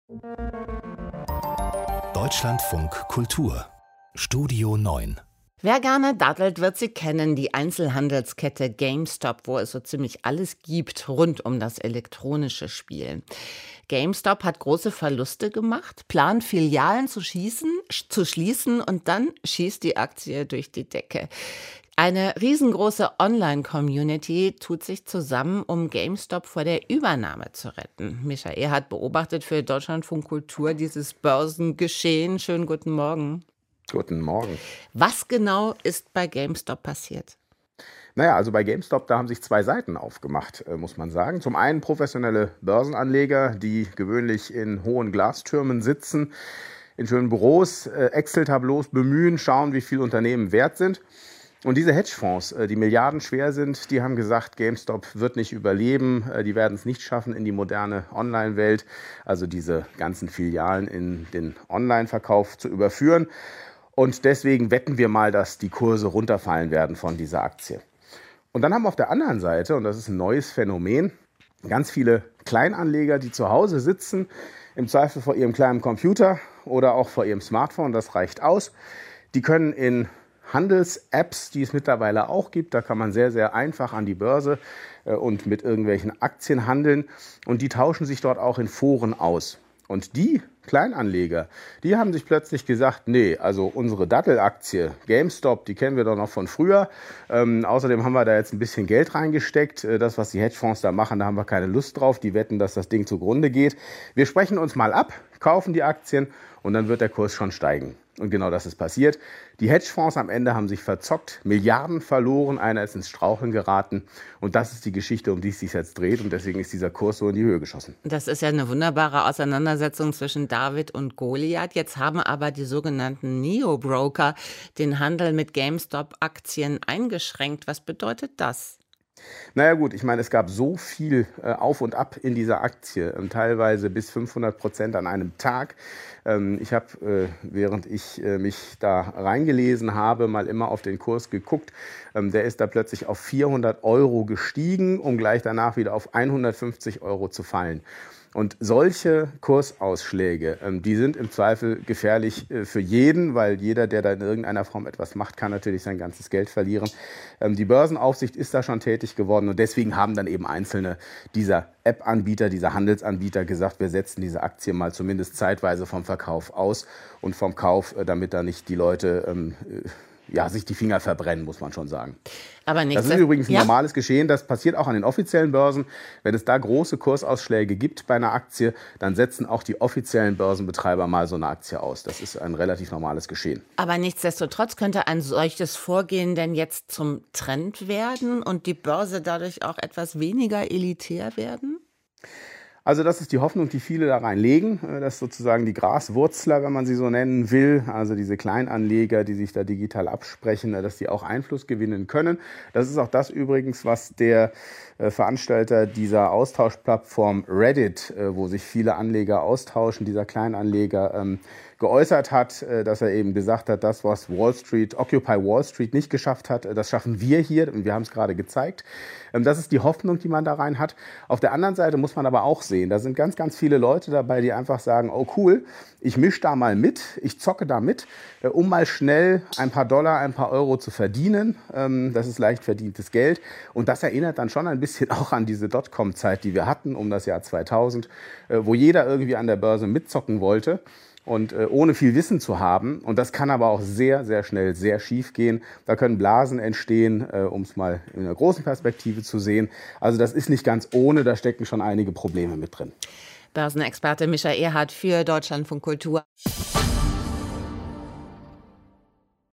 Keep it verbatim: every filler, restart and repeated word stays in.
Deutschlandfunk Kultur Studio neun. Wer gerne daddelt, wird sie kennen, die Einzelhandelskette GameStop, wo es so ziemlich alles gibt rund um das elektronische Spielen. GameStop hat große Verluste gemacht, plant Filialen zu, schießen, zu schließen und dann schießt die Aktie durch die Decke. Eine riesengroße Online-Community tut sich zusammen, um GameStop vor der Übernahme zu retten. Mischa Erhardt beobachtet für Deutschlandfunk Kultur dieses Börsengeschehen. Schönen guten Morgen. Guten Morgen. Was genau ist bei GameStop passiert? Naja, also bei GameStop, da haben sich zwei Seiten aufgemacht, muss man sagen. Zum einen professionelle Börsenanleger, die gewöhnlich in hohen Glastürmen sitzen, in schönen Büros, Excel-Tableaus bemühen, schauen, wie viel Unternehmen wert sind. Und diese Hedgefonds, die milliardenschwer sind, die haben gesagt, GameStop wird nicht überleben, die werden es nicht schaffen in die moderne Online-Welt, also diese ganzen Filialen in den Online-Verkauf zu überführen. Und deswegen wetten wir mal, dass die Kurse runterfallen werden von dieser Aktie. Und dann haben wir auf der anderen Seite, und das ist ein neues Phänomen, ganz viele Kleinanleger, die zu Hause sitzen, im Zweifel vor ihrem kleinen Computer oder auch vor ihrem Smartphone, das reicht aus. Die können in Handels-Apps, die es mittlerweile auch gibt, da kann man sehr, sehr einfach an die Börse äh, und mit irgendwelchen Aktien handeln. Und die tauschen sich dort auch in Foren aus. Und die Kleinanleger, die haben sich plötzlich gesagt, nee, also unsere Dattelaktie GameStop, die kennen wir doch noch von früher. Ähm, außerdem haben wir da jetzt ein bisschen Geld reingesteckt. Das, was die Hedgefonds da machen, da haben wir keine Lust drauf. Die wetten, dass das Ding zugrunde geht. Wir sprechen uns mal ab, kaufen die Aktien und dann wird der Kurs schon steigen. Und genau das ist passiert. Die Hedgefonds am Ende haben sich verzockt, Milliarden verloren, einer ist ins Straucheln geraten. Und das ist die Geschichte, um die es sich jetzt dreht. Und deswegen ist dieser Kurs so in die Höhe geschossen. Das ist ja eine wunderbare Auseinandersetzung zwischen David und Goliath. Jetzt haben aber die sogenannten Neo-Broker den Handel mit GameStop-Aktien eingeschränkt. Was bedeutet das? Naja gut, ich meine, es gab so viel äh, Auf und Ab in dieser Aktie, ähm, teilweise bis fünfhundert Prozent an einem Tag. Ähm, ich habe, äh, während ich äh, mich da reingelesen habe, mal immer auf den Kurs geguckt. Ähm, der ist da plötzlich auf vierhundert Euro gestiegen, um gleich danach wieder auf hundertfünfzig Euro zu fallen. Und solche Kursausschläge, die sind im Zweifel gefährlich für jeden, weil jeder, der da in irgendeiner Form etwas macht, kann natürlich sein ganzes Geld verlieren. Die Börsenaufsicht ist da schon tätig geworden und deswegen haben dann eben einzelne dieser App-Anbieter, dieser Handelsanbieter gesagt, wir setzen diese Aktie mal zumindest zeitweise vom Verkauf aus und vom Kauf, damit da nicht die Leute ähm, ja, sich die Finger verbrennen, muss man schon sagen. Aber das ist übrigens ein ja? normales Geschehen. Das passiert auch an den offiziellen Börsen. Wenn es da große Kursausschläge gibt bei einer Aktie, dann setzen auch die offiziellen Börsenbetreiber mal so eine Aktie aus. Das ist ein relativ normales Geschehen. Aber nichtsdestotrotz könnte ein solches Vorgehen denn jetzt zum Trend werden und die Börse dadurch auch etwas weniger elitär werden? Also das ist die Hoffnung, die viele da reinlegen, dass sozusagen die Graswurzler, wenn man sie so nennen will, also diese Kleinanleger, die sich da digital absprechen, dass die auch Einfluss gewinnen können. Das ist auch das übrigens, was der Veranstalter dieser Austauschplattform Reddit, wo sich viele Anleger austauschen, dieser Kleinanleger, geäußert hat, dass er eben gesagt hat, das, was Wall Street, Occupy Wall Street nicht geschafft hat, das schaffen wir hier und wir haben es gerade gezeigt. Das ist die Hoffnung, die man da rein hat. Auf der anderen Seite muss man aber auch sehen, da sind ganz, ganz viele Leute dabei, die einfach sagen, oh cool, ich mische da mal mit, ich zocke da mit, um mal schnell ein paar Dollar, ein paar Euro zu verdienen. Das ist leicht verdientes Geld und das erinnert dann schon ein bisschen auch an diese Dotcom-Zeit, die wir hatten um das Jahr zweitausend, wo jeder irgendwie an der Börse mitzocken wollte. Und äh, ohne viel Wissen zu haben. Und das kann aber auch sehr, sehr schnell sehr schief gehen. Da können Blasen entstehen, äh, um es mal in einer großen Perspektive zu sehen. Also das ist nicht ganz ohne, da stecken schon einige Probleme mit drin. Börsenexperte Mischa Erhardt für Deutschlandfunk Kultur.